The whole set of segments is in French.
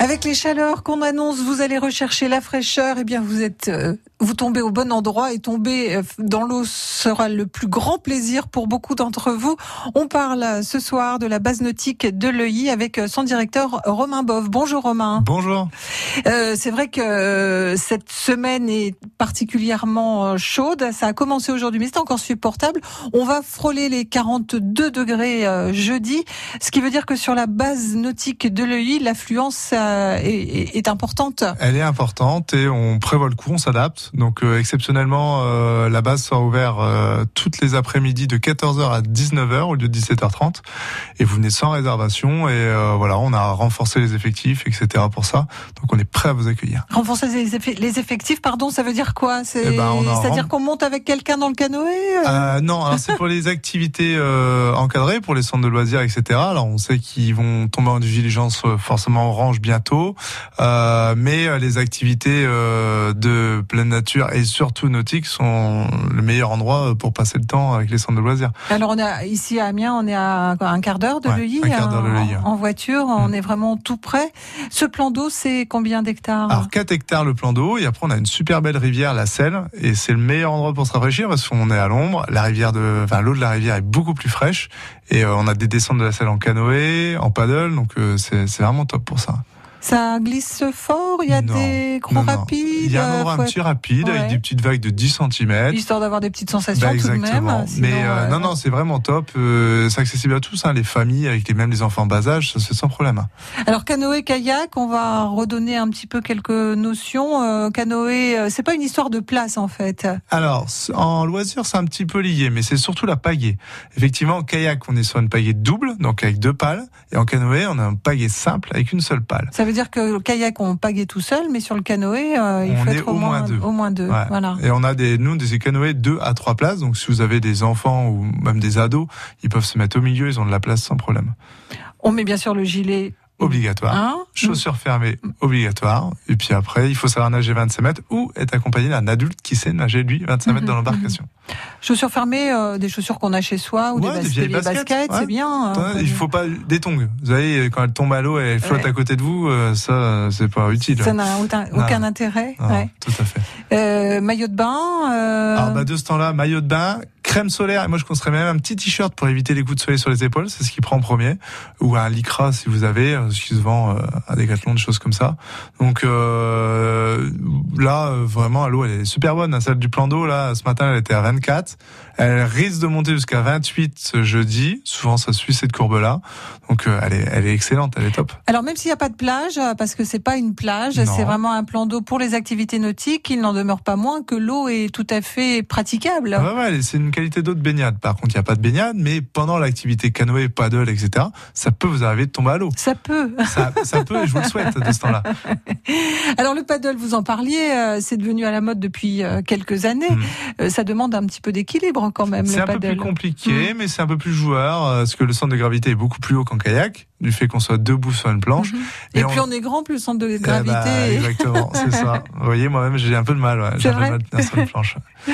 Avec les chaleurs qu'on annonce, vous allez rechercher la fraîcheur. Eh bien, vous tombez au bon endroit et tomber dans l'eau sera le plus grand plaisir pour beaucoup d'entre vous. On parle ce soir de la base nautique de Leuilly avec son directeur Romain Bove. Bonjour Romain. Bonjour. C'est vrai que cette semaine est particulièrement chaude. Ça a commencé aujourd'hui, mais c'est encore supportable. On va frôler les 42 degrés jeudi, ce qui veut dire que sur la base nautique de Leuilly, l'affluence est importante. Elle est importante et on prévoit le coup, on s'adapte. Donc exceptionnellement, la base sera ouverte toutes les après-midi de 14h à 19h au lieu de 17h30. Et vous venez sans réservation et voilà, on a renforcé les effectifs, etc. pour ça. Donc on est prêt à vous accueillir. Renforcer les effectifs, pardon, ça veut dire quoi? C'est-à-dire qu'on monte avec quelqu'un dans le canoë Non, alors c'est pour les activités encadrées, pour les centres de loisirs, etc. Alors on sait qu'ils vont tomber en diligence forcément orange bientôt, mais les activités de pleine nature et surtout nautiques sont le meilleur endroit pour passer le temps avec les centres de loisirs. Alors on est ici à Amiens, on est à un quart d'heure de Leuilly, en voiture, on est vraiment tout près. Ce plan d'eau, c'est combien d'hectares? Alors 4 hectares le plan d'eau, et après on a une super belle rivière, la Selle, et c'est le meilleur endroit pour se rafraîchir parce qu'on est à l'ombre. L'eau de la rivière est beaucoup plus fraîche et on a des descentes de la Selle en canoë, en paddle, donc c'est vraiment top pour ça. Ça glisse fort, il y a des gros rapides. Il y a un petit rapide avec des petites vagues de 10 cm. Histoire d'avoir des petites sensations tout de même. Sinon, mais non, c'est vraiment top. C'est accessible à tous, les familles avec même les enfants bas âge, ça se fait sans problème. Alors canoë, kayak, on va redonner un petit peu quelques notions. Canoë, c'est pas une histoire de place en fait. Alors en loisir, c'est un petit peu lié, mais c'est surtout la pagaie. Effectivement, en kayak, on est sur une pagaie double, donc avec 2 pales, et en canoë, on a un pagaie simple avec une seule pale. Ça veut dire que le kayak, on pagaie tout seul, mais sur le canoë, il faut être au moins deux. Ouais. Voilà. Et on a des canoës 2 à 3 places, donc si vous avez des enfants ou même des ados, ils peuvent se mettre au milieu, ils ont de la place sans problème. On met bien sûr le gilet obligatoire, chaussures fermées obligatoire, et puis après il faut savoir nager 25 mètres ou être accompagné d'un adulte qui sait nager lui 25 mètres dans l'embarcation. Chaussures fermées, des chaussures qu'on a chez soi ou des vieilles baskets, c'est bien. Il faut pas des tongs. Vous savez, quand elle tombe à l'eau et elle flotte à côté de vous, ça c'est pas utile. Ça n'a aucun intérêt. Non, tout à fait. Maillot de bain. Alors de ce temps-là, maillot de bain, crème solaire, et moi je conseillerais même un petit t-shirt pour éviter les coups de soleil sur les épaules, c'est ce qui prend en premier, ou un lycra si vous avez, ce qui se vend à Decathlon, des choses comme ça. Donc là, vraiment, l'eau elle est super bonne. Celle du plan d'eau, là, ce matin, elle était à 24. Elle risque de monter jusqu'à 28 ce jeudi. Souvent, ça suit cette courbe-là. Donc, elle est excellente, elle est top. Alors, même s'il n'y a pas de plage, parce que c'est pas une plage, c'est vraiment un plan d'eau pour les activités nautiques, il n'en demeure pas moins que l'eau est tout à fait praticable. Ouais, c'est une qualité d'eau de baignade. Par contre, il n'y a pas de baignade, mais pendant l'activité canoë, paddle, etc., ça peut vous arriver de tomber à l'eau. Ça peut. Ça peut, et je vous le souhaite de ce temps-là. Alors, le paddle, vous en parliez, c'est devenu à la mode depuis quelques années. Ça demande un petit peu d'équilibre quand même, le paddle. C'est un peu plus compliqué, mais c'est un peu plus joueur, parce que le centre de gravité est beaucoup plus haut qu'en kayak, du fait qu'on soit debout sur une planche. Et plus on est grand, plus le centre de gravité... Exactement, c'est ça. Vous voyez, moi-même, j'ai un peu de mal. J'ai un peu de mal de tenir sur une planche.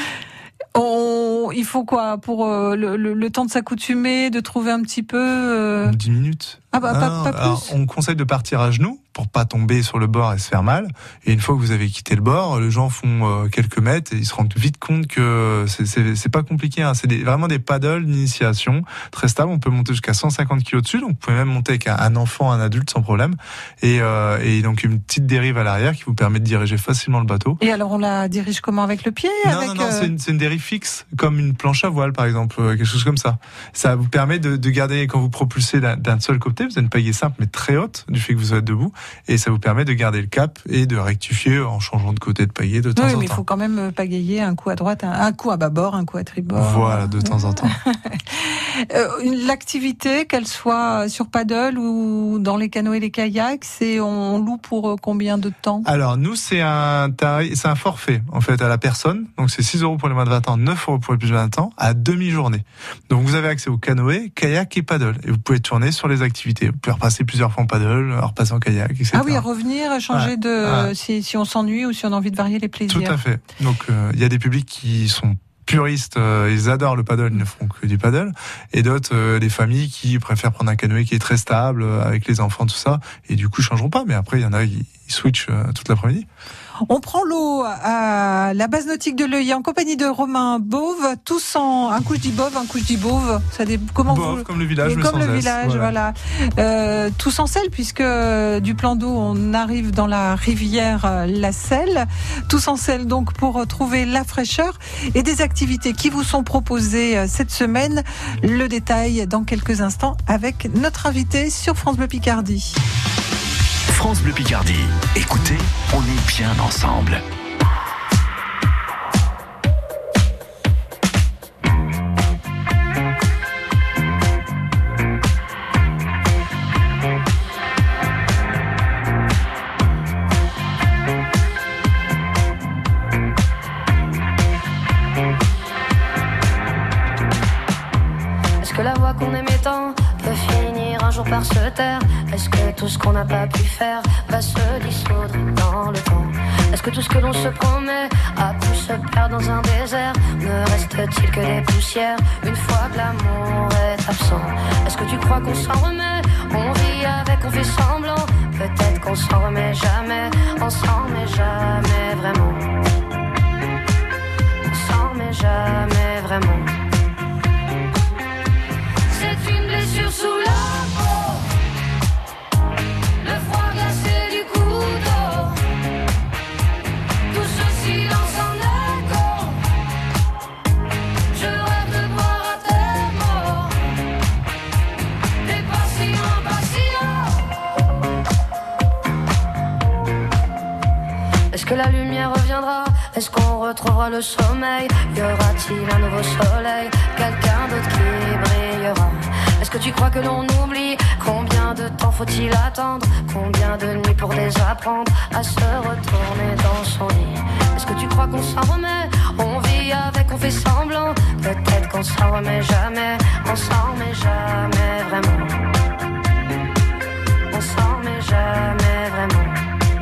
Il faut quoi pour le temps de s'accoutumer, de trouver un petit peu 10 minutes. Pas plus. Alors, on conseille de partir à genoux pour pas tomber sur le bord et se faire mal. Et une fois que vous avez quitté le bord, les gens font quelques mètres et ils se rendent vite compte que c'est pas compliqué. C'est vraiment des paddles d'initiation très stables. On peut monter jusqu'à 150 kg dessus, donc vous pouvez même monter avec un enfant, un adulte sans problème. Et donc une petite dérive à l'arrière qui vous permet de diriger facilement le bateau. Et alors on la dirige comment, avec le pied? Non, c'est une dérive fixe, comme une planche à voile par exemple, quelque chose comme ça. Ça vous permet de garder, quand vous propulsez d'un seul côté, vous avez une pagaie simple mais très haute du fait que vous êtes debout, et ça vous permet de garder le cap et de rectifier en changeant de côté de pagaie de temps en temps. Oui, mais il faut quand même pagayer un coup à droite, un coup à bâbord, un coup à tribord. Voilà, de temps en temps. L'activité, qu'elle soit sur paddle ou dans les canoës et les kayaks, on loue pour combien de temps? Alors nous, c'est un forfait en fait à la personne, donc c'est 6 € pour les moins de 20 ans, 9 € pour les plus de 20 ans, à demi-journée. Donc vous avez accès au canoë, kayak et paddle, et vous pouvez tourner sur les activités. Vous pouvez repasser plusieurs fois en paddle, repasser en kayak, etc. Ah oui, revenir, changer si on s'ennuie ou si on a envie de varier les plaisirs. Tout à fait. Donc il y a des publics qui sont puristes, ils adorent le paddle, ils ne font que du paddle. Et d'autres, des familles qui préfèrent prendre un canoë qui est très stable, avec les enfants, tout ça. Et du coup, ils changeront pas. Mais après, il y en a qui switchent toute l'après-midi. On prend l'eau à la base nautique de Leuilly en compagnie de Romain Bove, tous en un coup je dis Bove, un coup je dis Bove, comment Bove, vous, comme le village, comme le village, voilà. Tous en selle puisque du plan d'eau on arrive dans la rivière la Selle, tous en selle donc pour trouver la fraîcheur et des activités qui vous sont proposées cette semaine. Le détail dans quelques instants avec notre invité sur France Bleu Picardie. France Bleu Picardie. Écoutez, on est bien ensemble. Est-ce que la voix qu'on aimait tant peut finir un jour par se taire? Est-ce que tout ce qu'on n'a pas pu faire va se dissoudre dans le temps? Est-ce que tout ce que l'on se promet a pu se perdre dans un désert? Ne reste-t-il que des poussières une fois que l'amour est absent? Est-ce que tu crois qu'on s'en remet? On vit avec, on fait semblant. Peut-être qu'on s'en remet jamais. On s'en remet jamais vraiment. On s'en remet jamais vraiment. C'est une blessure sous la peau. Le froid glacé du couteau. Tout ce silence en écho. Je rêve de boire à tes mots. T'es patient, patient. Est-ce que la lumière reviendra? Est-ce qu'on retrouvera le sommeil? Y aura-t-il un nouveau soleil? Quelqu'un d'autre qui brillera? Est-ce que tu crois que l'on oublie? Combien de temps faut-il attendre? Combien de nuits pour désapprendre à se retourner dans son lit? Est-ce que tu crois qu'on s'en remet? On vit avec, on fait semblant. Peut-être qu'on s'en remet jamais. On s'en remet jamais vraiment. On s'en remet jamais vraiment.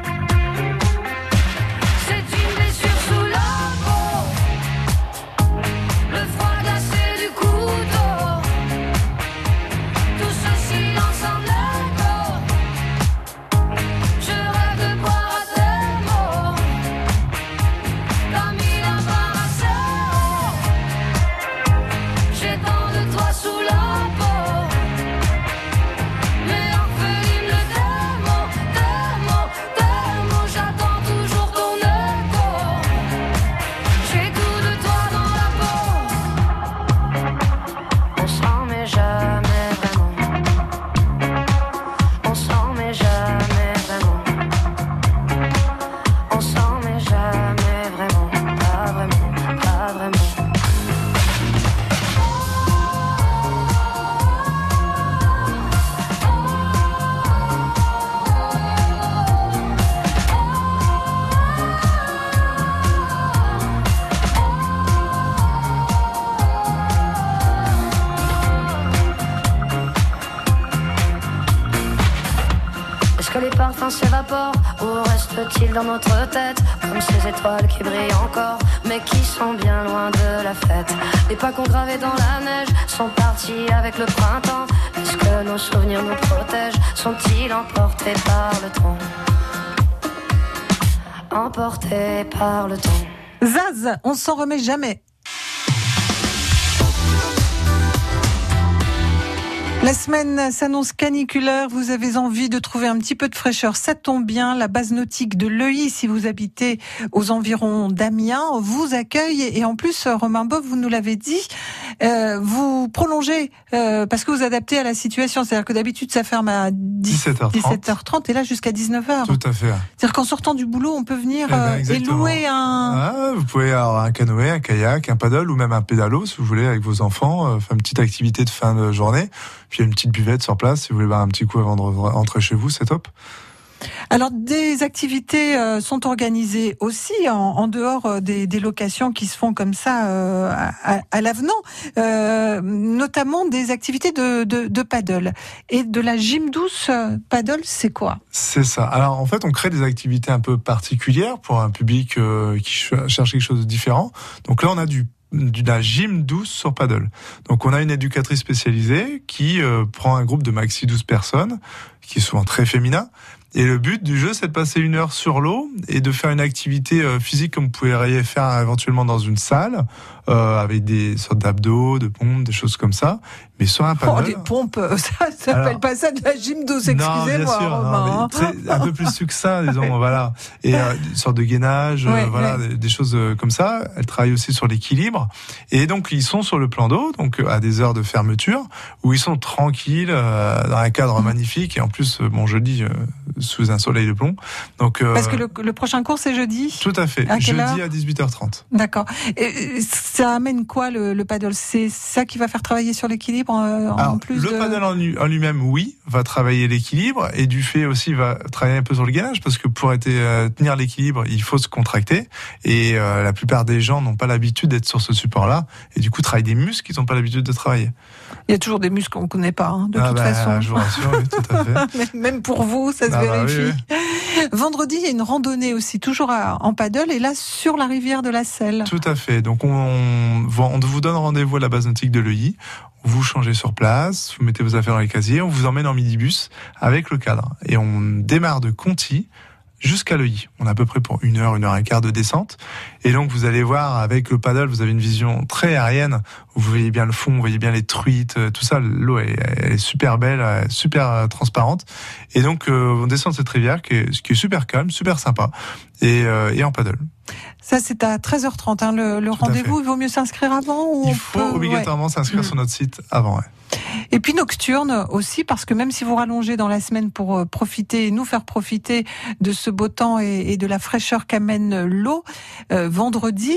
S'évapore, où reste-t-il dans notre tête? Comme ces étoiles qui brillent encore, mais qui sont bien loin de la fête. Les pas qu'on gravait dans la neige sont partis avec le printemps. Est-ce que nos souvenirs nous protègent? Sont-ils emportés par le temps? Emportés par le temps. Zaz, on s'en remet jamais. La semaine s'annonce caniculaire, vous avez envie de trouver un petit peu de fraîcheur, ça tombe bien, la base nautique de Leuilly, si vous habitez aux environs d'Amiens, vous accueille et en plus, Romain Bove, vous nous l'avez dit, vous prolongez parce que vous adaptez à la situation, c'est-à-dire que d'habitude ça ferme à 17h30 et là jusqu'à 19h. Tout à fait. C'est-à-dire qu'en sortant du boulot, on peut venir et louer vous pouvez avoir un canoë, un kayak, un paddle ou même un pédalo si vous voulez avec vos enfants, faire une petite activité de fin de journée. Puis il y a une petite buvette sur place, si vous voulez boire un petit coup avant de rentrer chez vous, c'est top. Alors, des activités sont organisées aussi en dehors des locations qui se font comme ça à l'avenant, notamment des activités de paddle. Et de la gym douce paddle, c'est quoi? C'est ça. Alors, en fait, on crée des activités un peu particulières pour un public qui cherche quelque chose de différent. Donc là, on a du de la gym douce sur paddle. Donc on a une éducatrice spécialisée qui prend un groupe de maxi 12 personnes, qui est souvent très féminin. Et le but du jeu, c'est de passer 1 heure sur l'eau et de faire une activité physique comme vous pouvez faire éventuellement dans une salle, avec des sortes d'abdos, de pompes, des choses comme ça. Mais sur un paddle... Oh, des pompes, ça s'appelle pas ça de la gym douce, excusez-moi, non, bien sûr, Romain. un peu plus succinct, disons, voilà. Et une sorte de gainage, voilà, des choses comme ça. Elle travaille aussi sur l'équilibre. Et donc, ils sont sur le plan d'eau, donc à des heures de fermeture, où ils sont tranquilles, dans un cadre magnifique. Et en plus, je le dis, sous un soleil de plomb. Donc, parce que le prochain cours, c'est jeudi? Tout à fait. Jeudi à 18h30. D'accord. Et ça amène quoi, le paddle? C'est ça qui va faire travailler sur l'équilibre en plus le paddle en lui-même, oui, va travailler l'équilibre, et du fait aussi va travailler un peu sur le gainage, parce que pour tenir l'équilibre, il faut se contracter, et la plupart des gens n'ont pas l'habitude d'être sur ce support-là, et du coup travaillent des muscles qu'ils n'ont pas l'habitude de travailler. Il y a toujours des muscles qu'on ne connaît pas, de toute façon. Je vous rassure, oui, tout à fait. Même pour vous, ça se vérifie. Oui. Vendredi, il y a une randonnée aussi, toujours en paddle, et là, sur la rivière de la Selle. Tout à fait. Donc, on vous donne rendez-vous à la base nautique de Leuilly. Vous changez sur place, vous mettez vos affaires dans les casiers, on vous emmène en minibus avec le cadre. Et on démarre de Conty jusqu'à Leuilly. On a à peu près pour 1 heure, 1 heure et quart de descente. Et donc, vous allez voir, avec le paddle, vous avez une vision très aérienne. Vous voyez bien le fond, vous voyez bien les truites, tout ça. L'eau, elle est super belle, super transparente. Et donc, on descend de cette rivière qui est super calme, super sympa. Et en paddle. Ça, c'est à 13h30, le rendez-vous. Il vaut mieux s'inscrire avant, ou il faut obligatoirement s'inscrire sur notre site avant, ouais. Et puis nocturne aussi, parce que même si vous rallongez dans la semaine pour nous faire profiter de ce beau temps et de la fraîcheur qu'amène l'eau, vendredi,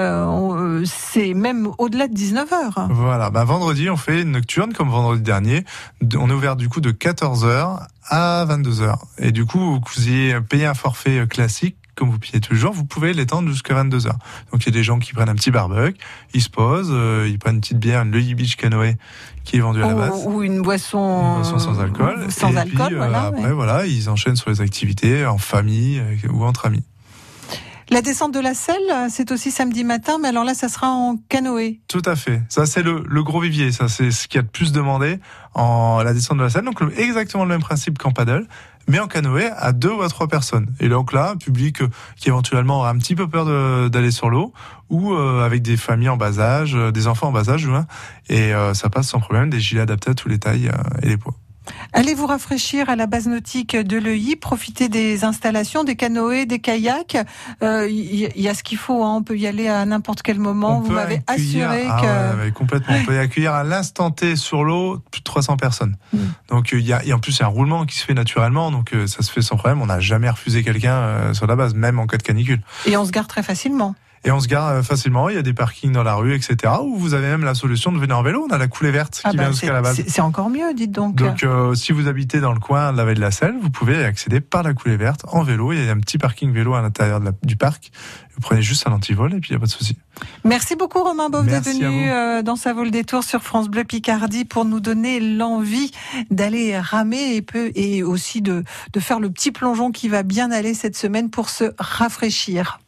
c'est même au-delà de 19h. Voilà, vendredi, on fait une nocturne comme vendredi dernier. On est ouvert du coup de 14h à 22h. Et du coup, vous ayez payé un forfait classique, comme vous payez tous les jours, vous pouvez l'étendre jusqu'à 22h. Donc il y a des gens qui prennent un petit barbecue, ils se posent, ils prennent une petite bière, une Leuilly Beach Canoë qui est vendue à la base. Ou une boisson sans alcool. Après, ils enchaînent sur les activités en famille ou entre amis. La descente de la Selle, c'est aussi samedi matin, mais alors là, ça sera en canoë. Tout à fait. Ça, c'est le gros vivier. Ça, c'est ce qui a le plus demandé en la descente de la Selle. Donc, exactement le même principe qu'en paddle, mais en canoë à 2 ou à 3 personnes. Et donc là, un public qui éventuellement aura un petit peu peur d'aller sur l'eau, ou avec des familles en bas âge, des enfants en bas âge, et ça passe sans problème, des gilets adaptés à tous les tailles et les poids. Allez vous rafraîchir à la base nautique de Leuilly, profitez des installations, des canoës, des kayaks. Il y a ce qu'il faut, on peut y aller à n'importe quel moment. Vous m'avez assuré que... complètement. On peut y accueillir à l'instant T sur l'eau plus de 300 personnes. Donc et en plus, il y a un roulement qui se fait naturellement, donc ça se fait sans problème. On n'a jamais refusé quelqu'un sur la base, même en cas de canicule. Et on se gare très facilement. Et on se gare facilement, il y a des parkings dans la rue, etc. Où vous avez même la solution de venir en vélo. On a la coulée verte qui vient jusqu'à la base. C'est encore mieux, dites donc. Donc si vous habitez dans le coin de la vallée de la Selle, vous pouvez y accéder par la coulée verte en vélo. Il y a un petit parking vélo à l'intérieur du parc. Vous prenez juste un antivol et puis il n'y a pas de souci. Merci beaucoup Romain Beauve d'être venu dans Ça vaut le détour sur France Bleu Picardie pour nous donner l'envie d'aller ramer et aussi de faire le petit plongeon qui va bien aller cette semaine pour se rafraîchir.